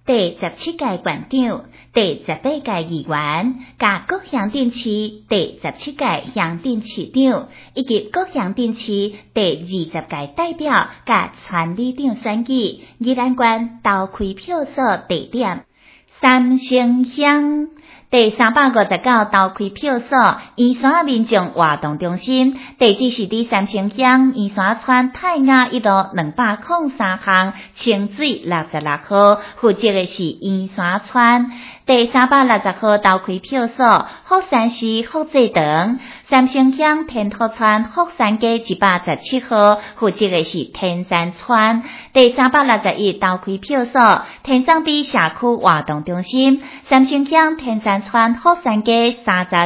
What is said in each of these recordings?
第17届馆长、第18届议员、甲各乡镇市第17届乡镇市长以及各乡镇市第20届代表甲村里长选举，宜兰县投开票所地点三星乡。第359投开票所圆山民众活动中心，地址是伫三星乡圆山村太雅1路203巷清水66号，负责的是圆山村。第360号投开票所福山市福济堂，三星乡天土村福山街117号，负责的是天山村。第361投开票所天上地社区活动中心，三星乡天山村福山街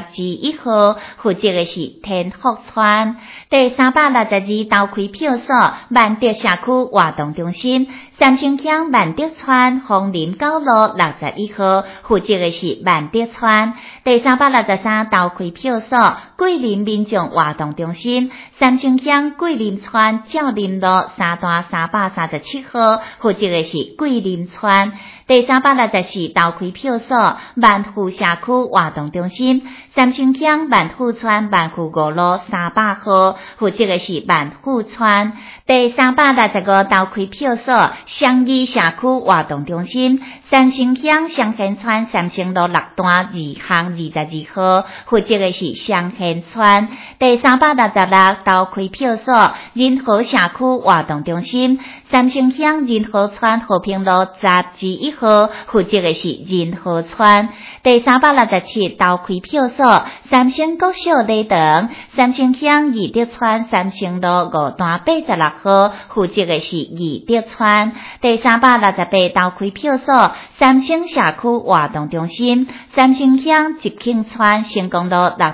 31号，负责的是天福村。第362投开票所万德社区活动中心，三星乡万德村枫林9路61号，负责的是万德村。第363投开票所桂林民众活动中心，三星乡桂林村照林路3段337号，负责的是桂林村。第364投开票所万富社区活动中心，三星乡万富村万富5路300号，负责的是万富村。第365投开票所乡义社区活动中心，三星乡香贤村三星路6段2巷22号，负责的是香贤村。第366投开票所仁和社区活动中心，三星乡仁和村和平路11号，负责的是仁和村。第367投开票所三星国小礼堂，三星乡义德村三星路5段86号，负责的是义德村。第368投开票所三星社区活动中心，三星乡集庆村成功路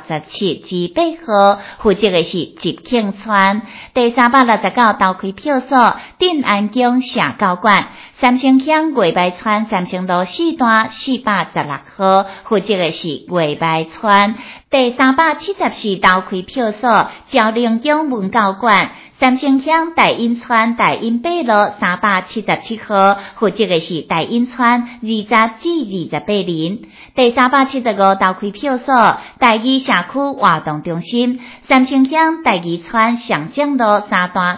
67至8号，负责的是集庆村。第369投开票所定安宫社教馆，三星乡月白村三星路4段416号，负责的是月白村。第374投开票所昭陵宫文教馆，三星乡大隐村大隐北路377号，负责的是大隐村20至28人。第375投开票所大义社区活动中心，三星乡大义村上江路3段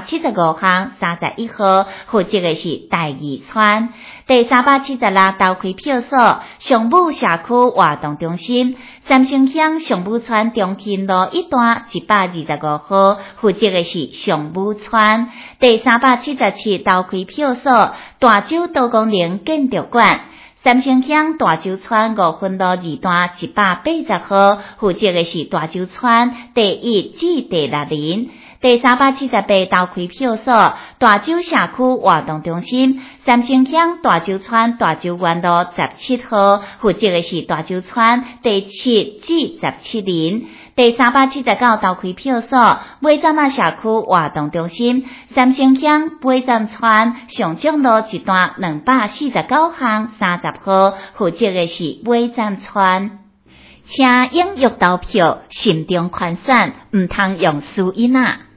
375巷31号，负责的是大义村。第376投开票所上武社区活动中心，三星乡上武村中勤路1段125号，负责的是上武村。第377投开票所大洲多功能建筑馆，三星乡大洲村5分路2段180号，负责的是大洲村第1至第6人。第378投开票所大洲社区活动中心，三星乡大洲村大洲园路17号，负责的是大洲村第7至17人。第379投开票所尾站仔社区活动中心，三星乡尾站村上江路1段249巷30号，负责的是尾站村。请踊跃投票，慎重宽选，唔通用私音啊！